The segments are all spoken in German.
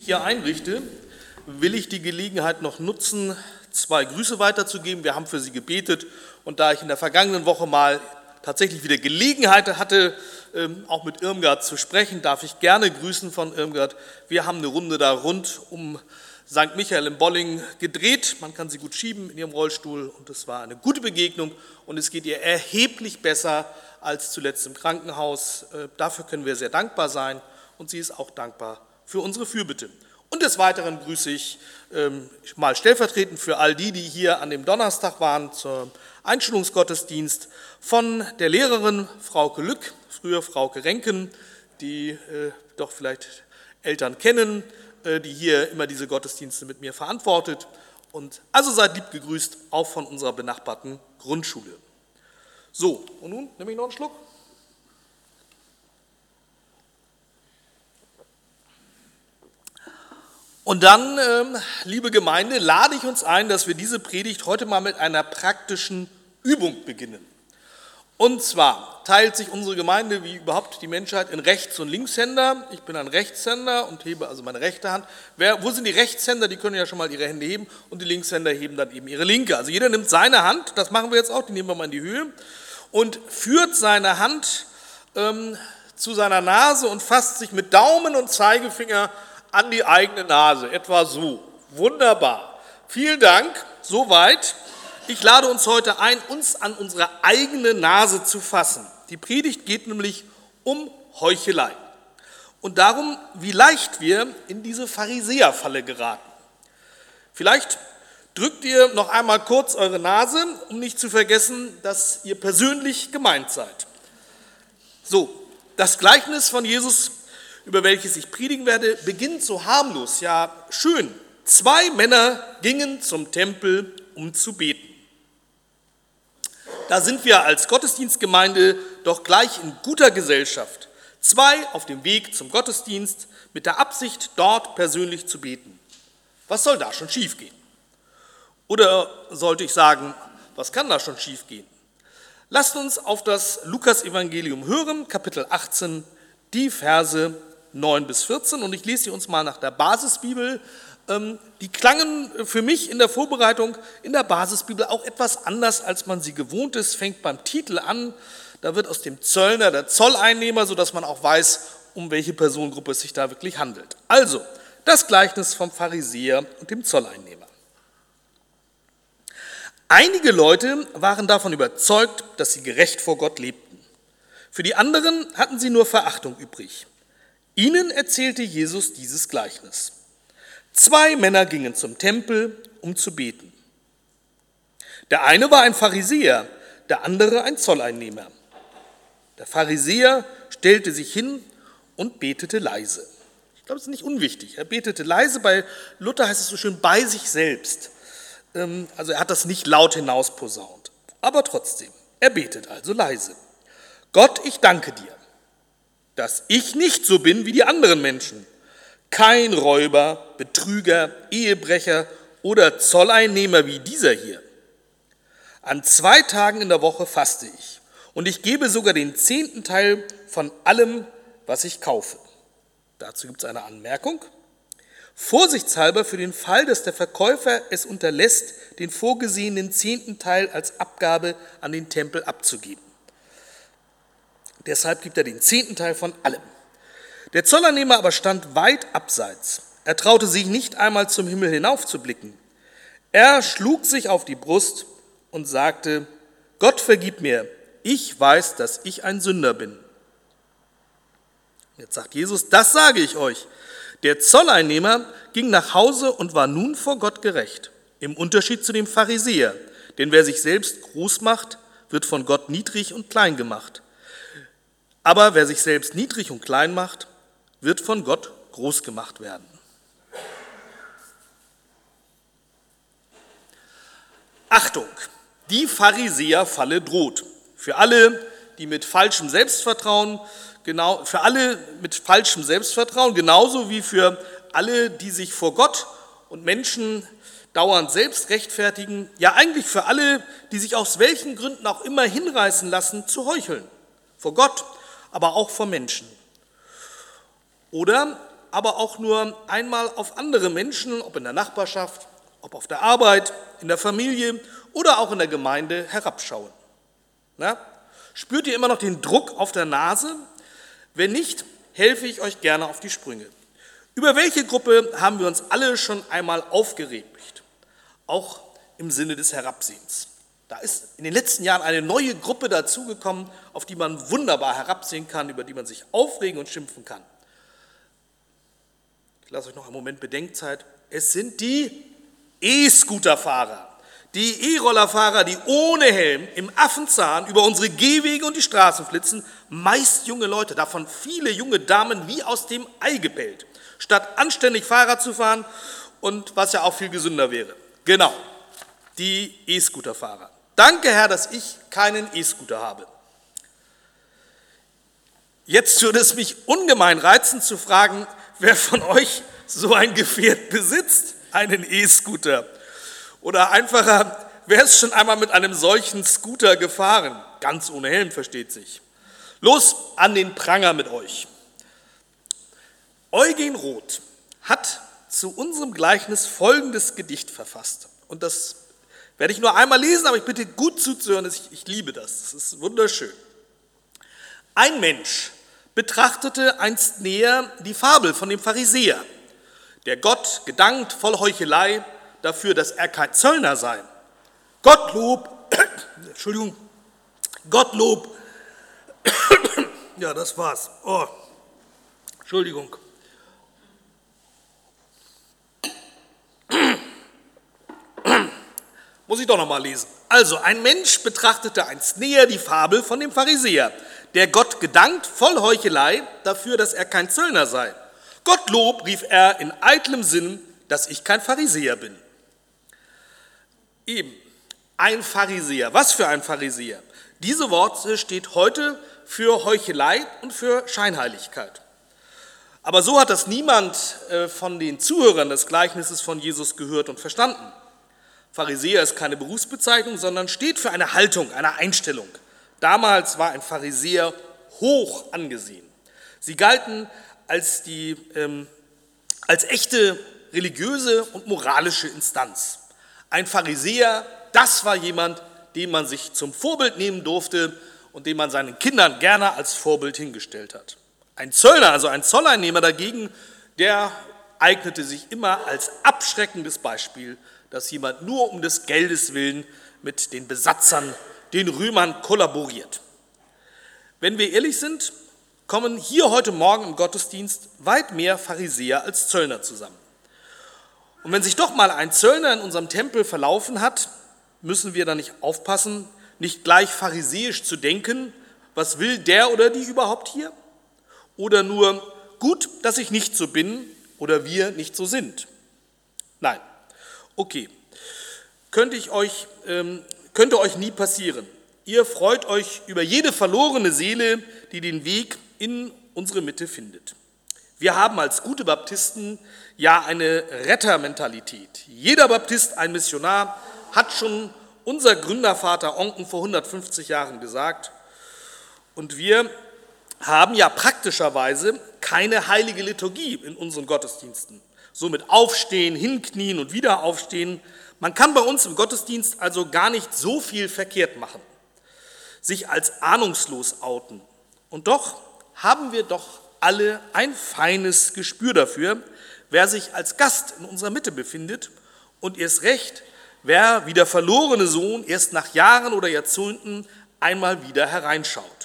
ihr einrichte, will ich die Gelegenheit noch nutzen, 2 Grüße weiterzugeben. Wir haben für sie gebetet und da ich in der vergangenen Woche mal tatsächlich wieder Gelegenheit hatte, auch mit Irmgard zu sprechen, darf ich gerne grüßen von Irmgard. Wir haben eine Runde da rund um St. Michael in Bolling gedreht. Man kann sie gut schieben in ihrem Rollstuhl und es war eine gute Begegnung und es geht ihr erheblich besser als zuletzt im Krankenhaus. Dafür können wir sehr dankbar sein und sie ist auch dankbar für unsere Fürbitte. Und des Weiteren grüße ich mal stellvertretend für all die hier an dem Donnerstag waren zum Einschulungsgottesdienst von der Lehrerin Frauke Lück, früher Frauke Renken, die doch vielleicht Eltern kennen, die hier immer diese Gottesdienste mit mir verantwortet. Und also seid lieb gegrüßt, auch von unserer benachbarten Grundschule. So, und nun nehme ich noch einen Schluck. Und dann, liebe Gemeinde, lade ich uns ein, dass wir diese Predigt heute mal mit einer praktischen Übung beginnen. Und zwar teilt sich unsere Gemeinde wie überhaupt die Menschheit in Rechts- und Linkshänder. Ich bin ein Rechtshänder und hebe also meine rechte Hand. Wo sind die Rechtshänder? Die können ja schon mal ihre Hände heben und die Linkshänder heben dann eben ihre linke. Also jeder nimmt seine Hand, das machen wir jetzt auch, die nehmen wir mal in die Höhe und führt seine Hand zu seiner Nase und fasst sich mit Daumen und Zeigefinger an die eigene Nase, etwa so. Wunderbar. Vielen Dank, soweit. Ich lade uns heute ein, uns an unsere eigene Nase zu fassen. Die Predigt geht nämlich um Heuchelei und darum, wie leicht wir in diese Pharisäerfalle geraten. Vielleicht drückt ihr noch einmal kurz eure Nase, um nicht zu vergessen, dass ihr persönlich gemeint seid. So, das Gleichnis von Jesus, über welches ich predigen werde, beginnt so harmlos, ja schön. 2 Männer gingen zum Tempel, um zu beten. Da sind wir als Gottesdienstgemeinde doch gleich in guter Gesellschaft. 2 auf dem Weg zum Gottesdienst mit der Absicht, dort persönlich zu beten. Was soll da schon schiefgehen? Oder sollte ich sagen, was kann da schon schiefgehen? Lasst uns auf das Lukas-Evangelium hören, Kapitel 18, die Verse 9 bis 14. Und ich lese sie uns mal nach der Basisbibel. Die klangen für mich in der Vorbereitung in der Basisbibel auch etwas anders, als man sie gewohnt ist. Fängt beim Titel an, da wird aus dem Zöllner der Zolleinnehmer, sodass man auch weiß, um welche Personengruppe es sich da wirklich handelt. Also, das Gleichnis vom Pharisäer und dem Zolleinnehmer. Einige Leute waren davon überzeugt, dass sie gerecht vor Gott lebten. Für die anderen hatten sie nur Verachtung übrig. Ihnen erzählte Jesus dieses Gleichnis. 2 Männer gingen zum Tempel, um zu beten. Der eine war ein Pharisäer, der andere ein Zolleinnehmer. Der Pharisäer stellte sich hin und betete leise. Ich glaube, das ist nicht unwichtig. Er betete leise, bei Luther heißt es so schön, bei sich selbst. Also er hat das nicht laut hinausposaunt, aber trotzdem, er betet also leise. Gott, ich danke dir, dass ich nicht so bin wie die anderen Menschen. Kein Räuber, Betrüger, Ehebrecher oder Zolleinnehmer wie dieser hier. An 2 Tagen in der Woche faste ich und ich gebe sogar den 10. Teil von allem, was ich kaufe. Dazu gibt es eine Anmerkung. Vorsichtshalber für den Fall, dass der Verkäufer es unterlässt, den vorgesehenen 10. Teil als Abgabe an den Tempel abzugeben. Deshalb gibt er den 10. Teil von allem. Der Zolleinnehmer aber stand weit abseits. Er traute sich nicht einmal zum Himmel hinaufzublicken. Er schlug sich auf die Brust und sagte, Gott vergib mir, ich weiß, dass ich ein Sünder bin. Jetzt sagt Jesus, das sage ich euch. Der Zolleinnehmer ging nach Hause und war nun vor Gott gerecht, im Unterschied zu dem Pharisäer. Denn wer sich selbst groß macht, wird von Gott niedrig und klein gemacht. Aber wer sich selbst niedrig und klein macht, wird von Gott groß gemacht werden. Achtung, die Pharisäerfalle droht. Für alle, die mit falschem Selbstvertrauen, genauso wie für alle, die sich vor Gott und Menschen dauernd selbst rechtfertigen, ja eigentlich für alle, die sich aus welchen Gründen auch immer hinreißen lassen, zu heucheln. Vor Gott, aber auch vor Menschen. Oder aber auch nur einmal auf andere Menschen, ob in der Nachbarschaft, ob auf der Arbeit, in der Familie oder auch in der Gemeinde herabschauen. Na? Spürt ihr immer noch den Druck auf der Nase? Wenn nicht, helfe ich euch gerne auf die Sprünge. Über welche Gruppe haben wir uns alle schon einmal aufgeregt? Auch im Sinne des Herabsehens. Da ist in den letzten Jahren eine neue Gruppe dazugekommen, auf die man wunderbar herabsehen kann, über die man sich aufregen und schimpfen kann. Ich lasse euch noch einen Moment Bedenkzeit. Es sind die E-Scooter-Fahrer, die E-Roller-Fahrer, die ohne Helm im Affenzahn über unsere Gehwege und die Straßen flitzen, meist junge Leute, davon viele junge Damen wie aus dem Ei gepellt, statt anständig Fahrrad zu fahren und was ja auch viel gesünder wäre. Genau, die E-Scooter-Fahrer. Danke, Herr, dass ich keinen E-Scooter habe. Jetzt würde es mich ungemein reizen zu fragen, wer von euch so ein Gefährt besitzt, einen E-Scooter. Oder einfacher, wer ist schon einmal mit einem solchen Scooter gefahren? Ganz ohne Helm, versteht sich. Los, an den Pranger mit euch. Eugen Roth hat zu unserem Gleichnis folgendes Gedicht verfasst. Und das werde ich nur einmal lesen, aber ich bitte gut zuzuhören, ich liebe das. Das ist wunderschön. Ein Mensch betrachtete einst näher die Fabel von dem Pharisäer, der Gott gedankt voll Heuchelei dafür, dass er kein Zöllner sei. Gottlob, ja, das war's. Oh, Entschuldigung. Muss ich doch noch mal lesen. Also, ein Mensch betrachtete einst näher die Fabel von dem Pharisäer, der Gott gedankt voll Heuchelei dafür, dass er kein Zöllner sei. Gottlob, rief er in eitlem Sinn, dass ich kein Pharisäer bin. Eben, ein Pharisäer. Was für ein Pharisäer? Diese Worte steht heute für Heuchelei und für Scheinheiligkeit. Aber so hat das niemand von den Zuhörern des Gleichnisses von Jesus gehört und verstanden. Pharisäer ist keine Berufsbezeichnung, sondern steht für eine Haltung, eine Einstellung. Damals war ein Pharisäer hoch angesehen. Sie galten als echte religiöse und moralische Instanz. Ein Pharisäer, das war jemand, den man sich zum Vorbild nehmen durfte und den man seinen Kindern gerne als Vorbild hingestellt hat. Ein Zöllner, also ein Zolleinnehmer dagegen, der eignete sich immer als abschreckendes Beispiel, dass jemand nur um des Geldes willen mit den Besatzern, den Römern kollaboriert. Wenn wir ehrlich sind, kommen hier heute Morgen im Gottesdienst weit mehr Pharisäer als Zöllner zusammen. Und wenn sich doch mal ein Zöllner in unserem Tempel verlaufen hat, müssen wir da nicht aufpassen, nicht gleich pharisäisch zu denken, was will der oder die überhaupt hier? Oder nur, gut, dass ich nicht so bin oder wir nicht so sind. Nein. Okay, könnte euch nie passieren. Ihr freut euch über jede verlorene Seele, die den Weg in unsere Mitte findet. Wir haben als gute Baptisten ja eine Rettermentalität. Jeder Baptist, ein Missionar, hat schon unser Gründervater Onken vor 150 Jahren gesagt. Und wir haben ja praktischerweise keine heilige Liturgie in unseren Gottesdiensten. So mit Aufstehen, Hinknien und wieder Aufstehen. Man kann bei uns im Gottesdienst also gar nicht so viel verkehrt machen, sich als ahnungslos outen. Und doch haben wir doch alle ein feines Gespür dafür, wer sich als Gast in unserer Mitte befindet und erst recht, wer wie der verlorene Sohn erst nach Jahren oder Jahrzehnten einmal wieder hereinschaut.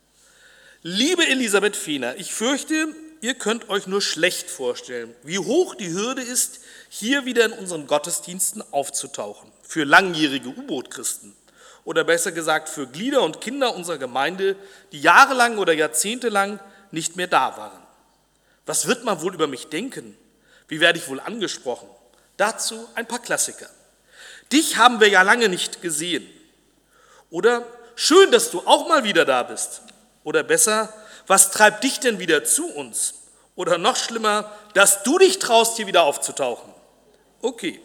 Liebe Elisabeth Fehner, ich fürchte, ihr könnt euch nur schlecht vorstellen, wie hoch die Hürde ist, hier wieder in unseren Gottesdiensten aufzutauchen. Für langjährige U-Boot-Christen oder besser gesagt für Glieder und Kinder unserer Gemeinde, die jahrelang oder jahrzehntelang nicht mehr da waren. Was wird man wohl über mich denken? Wie werde ich wohl angesprochen? Dazu ein paar Klassiker. Dich haben wir ja lange nicht gesehen. Oder schön, dass du auch mal wieder da bist. Oder besser, was treibt dich denn wieder zu uns? Oder noch schlimmer, dass du dich traust, hier wieder aufzutauchen. Okay.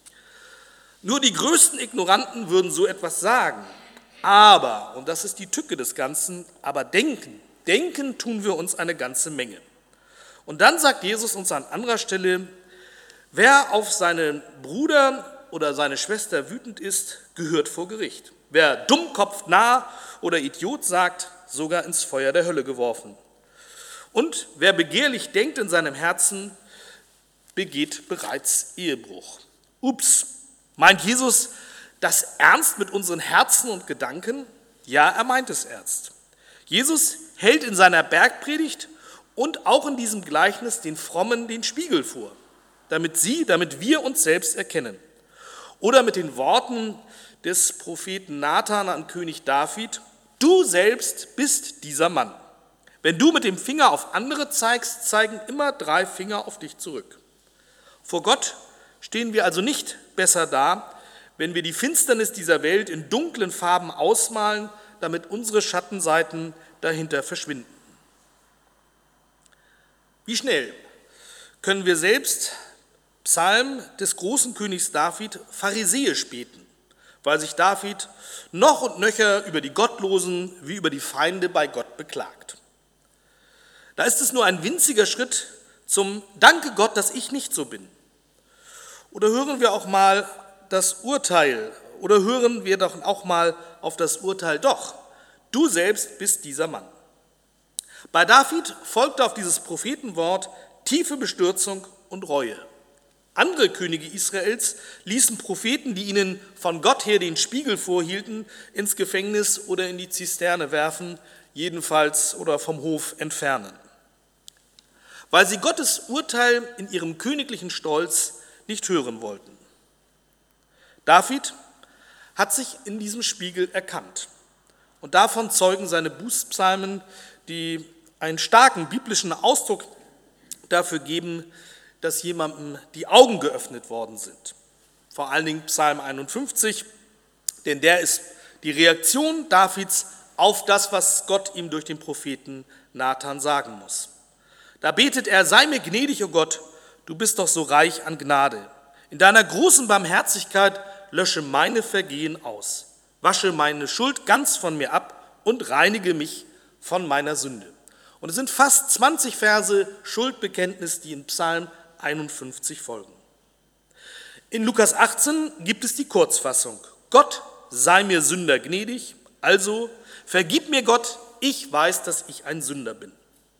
Nur die größten Ignoranten würden so etwas sagen. Aber, und das ist die Tücke des Ganzen, aber denken tun wir uns eine ganze Menge. Und dann sagt Jesus uns an anderer Stelle, wer auf seinen Bruder oder seine Schwester wütend ist, gehört vor Gericht. Wer Dummkopf, Narr oder Idiot sagt, sogar ins Feuer der Hölle geworfen. Und wer begehrlich denkt in seinem Herzen, begeht bereits Ehebruch. Ups, meint Jesus das ernst mit unseren Herzen und Gedanken? Ja, er meint es ernst. Jesus hält in seiner Bergpredigt und auch in diesem Gleichnis den Frommen den Spiegel vor, damit wir uns selbst erkennen. Oder mit den Worten des Propheten Nathan an König David, du selbst bist dieser Mann. Wenn du mit dem Finger auf andere zeigst, zeigen immer 3 Finger auf dich zurück. Vor Gott stehen wir also nicht besser da, wenn wir die Finsternis dieser Welt in dunklen Farben ausmalen, damit unsere Schattenseiten dahinter verschwinden. Wie schnell können wir selbst Psalm des großen Königs David pharisäisch beten, weil sich David noch und nöcher über die Gottlosen wie über die Feinde bei Gott beklagt. Da ist es nur ein winziger Schritt zum Danke Gott, dass ich nicht so bin. Oder hören wir auch mal das Urteil, oder hören wir doch auch mal auf das Urteil, doch, du selbst bist dieser Mann. Bei David folgte auf dieses Prophetenwort tiefe Bestürzung und Reue. Andere Könige Israels ließen Propheten, die ihnen von Gott her den Spiegel vorhielten, ins Gefängnis oder in die Zisterne werfen, jedenfalls oder vom Hof entfernen. Weil sie Gottes Urteil in ihrem königlichen Stolz nicht hören wollten. David hat sich in diesem Spiegel erkannt. Und davon zeugen seine Bußpsalmen, die einen starken biblischen Ausdruck dafür geben, dass jemandem die Augen geöffnet worden sind. Vor allen Dingen Psalm 51, denn der ist die Reaktion Davids auf das, was Gott ihm durch den Propheten Nathan sagen muss. Da betet er, sei mir gnädig, o Gott, du bist doch so reich an Gnade. In deiner großen Barmherzigkeit lösche meine Vergehen aus. Wasche meine Schuld ganz von mir ab und reinige mich von meiner Sünde. Und es sind fast 20 Verse Schuldbekenntnis, die in Psalm 51 folgen. In Lukas 18 gibt es die Kurzfassung. Gott sei mir Sünder gnädig, also vergib mir Gott, ich weiß, dass ich ein Sünder bin.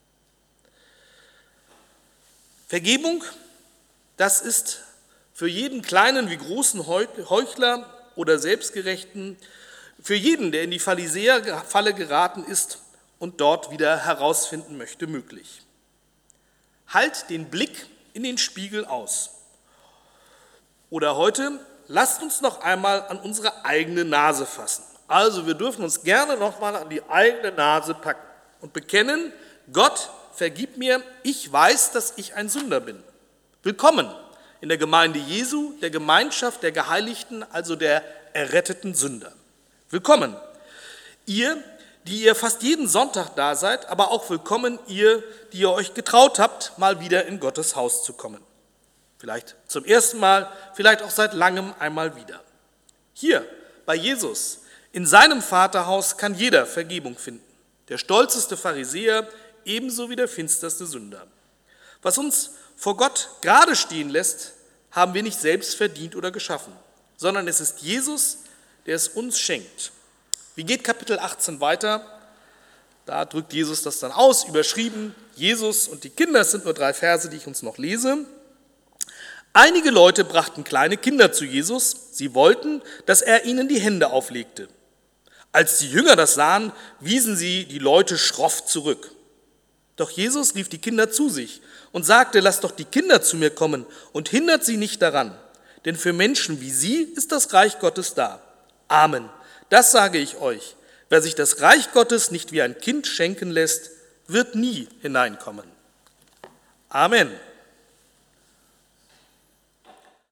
Vergebung, das ist für jeden kleinen wie großen Heuchler oder Selbstgerechten, für jeden, der in die Pharisäerfalle geraten ist und dort wieder herausfinden möchte, möglich. Halt den Blick in den Spiegel aus. Oder heute, lasst uns noch einmal an unsere eigene Nase fassen. Also wir dürfen uns gerne noch mal an die eigene Nase packen und bekennen, Gott, vergib mir, ich weiß, dass ich ein Sünder bin. Willkommen in der Gemeinde Jesu, der Gemeinschaft der Geheiligten, also der erretteten Sünder. Willkommen, ihr, die ihr fast jeden Sonntag da seid, aber auch willkommen ihr, die ihr euch getraut habt, mal wieder in Gottes Haus zu kommen. Vielleicht zum ersten Mal, vielleicht auch seit langem einmal wieder. Hier bei Jesus, in seinem Vaterhaus kann jeder Vergebung finden. Der stolzeste Pharisäer ebenso wie der finsterste Sünder. Was uns vor Gott gerade stehen lässt, haben wir nicht selbst verdient oder geschaffen, sondern es ist Jesus, der es uns schenkt. Wie geht Kapitel 18 weiter? Da drückt Jesus das dann aus, überschrieben, Jesus und die Kinder, es sind nur 3 Verse, die ich uns noch lese. Einige Leute brachten kleine Kinder zu Jesus, sie wollten, dass er ihnen die Hände auflegte. Als die Jünger das sahen, wiesen sie die Leute schroff zurück. Doch Jesus rief die Kinder zu sich und sagte, lasst doch die Kinder zu mir kommen und hindert sie nicht daran, denn für Menschen wie sie ist das Reich Gottes da. Amen, das sage ich euch, wer sich das Reich Gottes nicht wie ein Kind schenken lässt, wird nie hineinkommen. Amen.